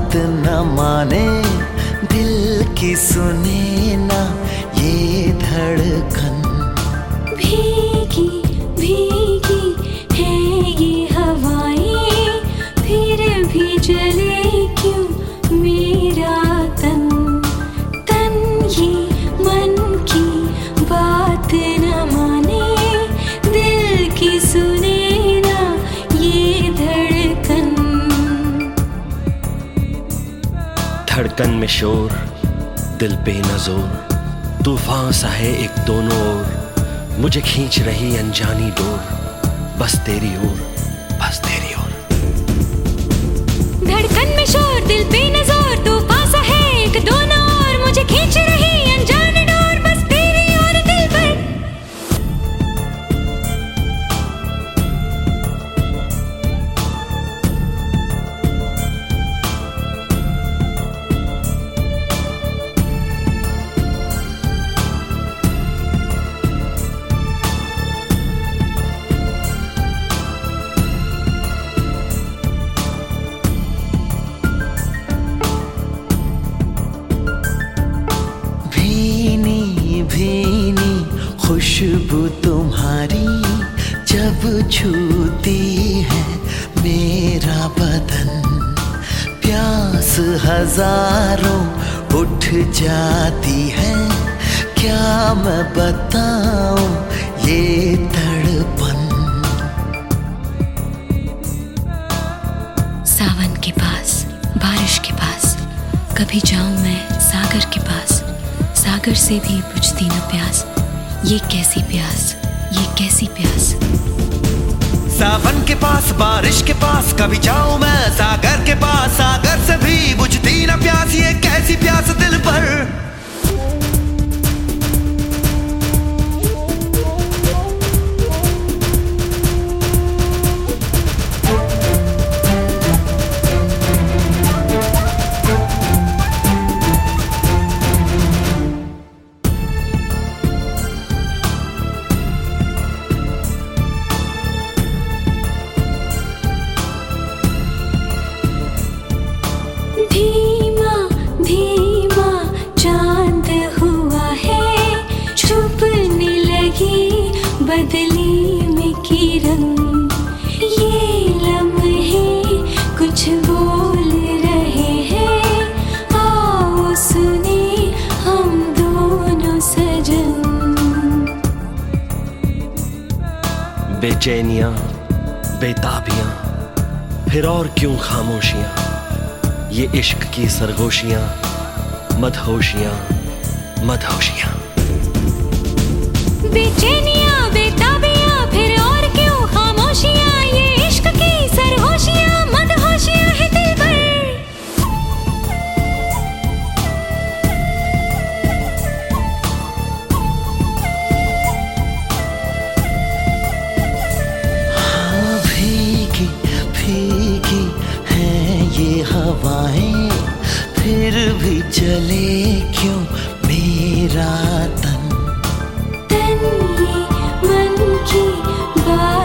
बात न माने, दिल की सुने ना ये धड़कन। भीगी भीगी है ये हवाएं, फिर भी जले क्यों मेरा तन। तन ये मन की बात न माने, दिल की सुने ना ये धड़कन। धड़कन में शोर, दिल पे नजोर, तूफान सा है एक दोनों ओर, मुझे खींच रही अनजानी डोर, बस तेरी ओर, बस तेरी ओर। धड़कन में शोर, दिल पे नजर, तूफान सा है एक दोनों ओर, मुझे खींच रही अनजानी डोर, बस तेरी ओर दिल पर। भीनी खुशबू तुम्हारी जब छूती है मेरा बदन, प्यास हजारों उठ जाती है, क्या मैं बताऊं ये तड़पन। सावन के पास, बारिश के पास, कभी जाऊं मैं सागर के पास, सागर से भी बुझती न प्यास, ये कैसी प्यास, ये कैसी प्यास। सावन के पास, बारिश के पास, कभी जाऊं मैं सागर के पास, सागर से भी बुझती न प्यास, ये कैसी प्यास दिल पर। धीमा धीमा चांद हुआ है, छुपने लगी बदली में किरण, ये लम्हे कुछ बोल रहे हैं, आओ सुने हम दोनों सजन। बेचैनियां, बेताबियां, फिर और क्यों खामोशियां, ये इश्क की सरगोशियां, मदहोशियां, मदहोशियां। बेचैनियां, बेताबियां, फिर और क्यों खामोशियां, ये इश्क की सरगोशियां, मदहोशियां है दिल पर। हाँ, भीगी भीगी हैं ये हवाएं, फिर भी चले क्यों मेरा तन। तन ये मन की बात